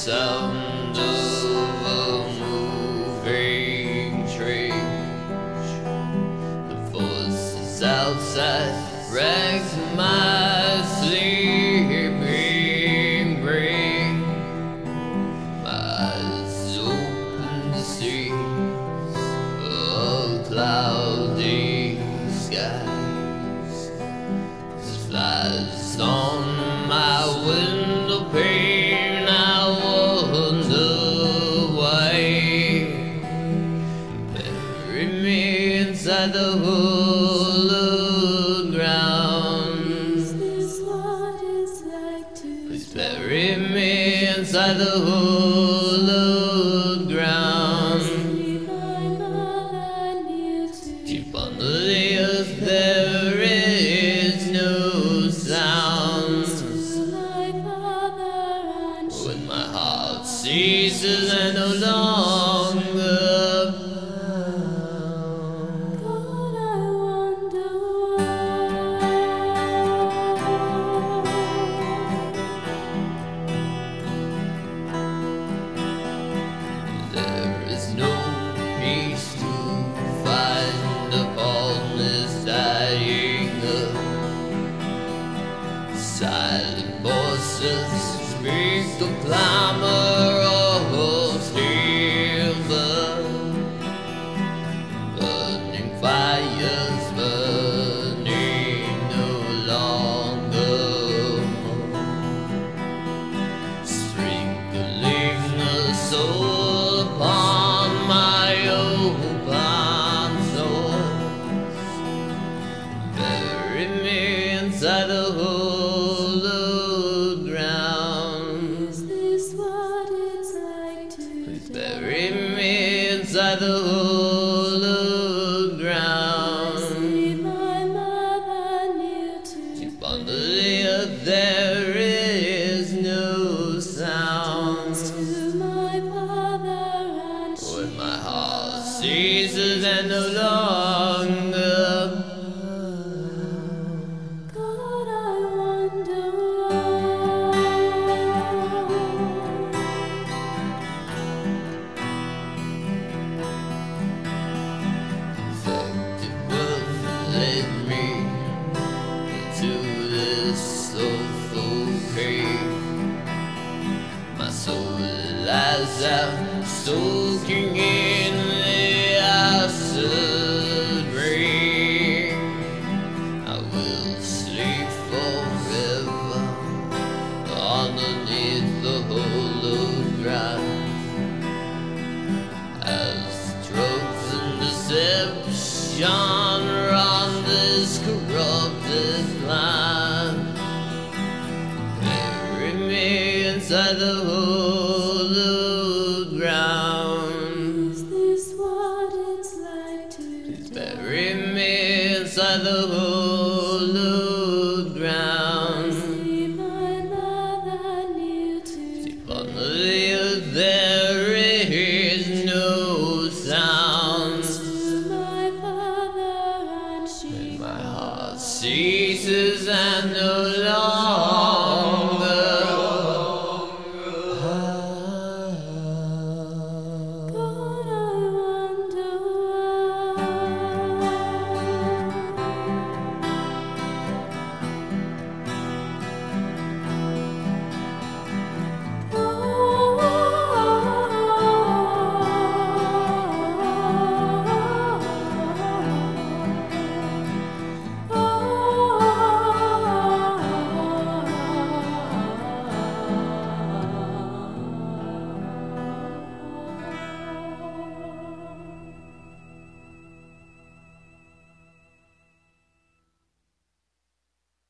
sound of a moving train. The voices outside wreck my sleeping brain. My eyes open to see a cloudy skies. There's flies on my window pane. I wonder why. Bury me inside the hollow ground. Is this what it's like to Please bury me inside the hollow ground. see my mother near to Deep under the earth there is no sound. to my father and When my heart ceases and no longer God, I wonder there is no peace to find upon this dying earth. Silent voices speak the clamor of stillbirth. Burning fires burning no longer more. Sprinkling the soul upon my open source. Bury me inside the hollow ground. is this what it's like to Please bury me inside the hollow ground. see my mother near to Deep under the earth there is no sound. to my father and When my heart ceases and no longer God, I wonder infected birth led me to this soulful cave. My soul lies out soaking in the acid rain. I will sleep forever underneath the hollow ground. As drugs and deception run this corrupted land, bury me inside the hollow ground. is this what it's like to Bury me inside the hollow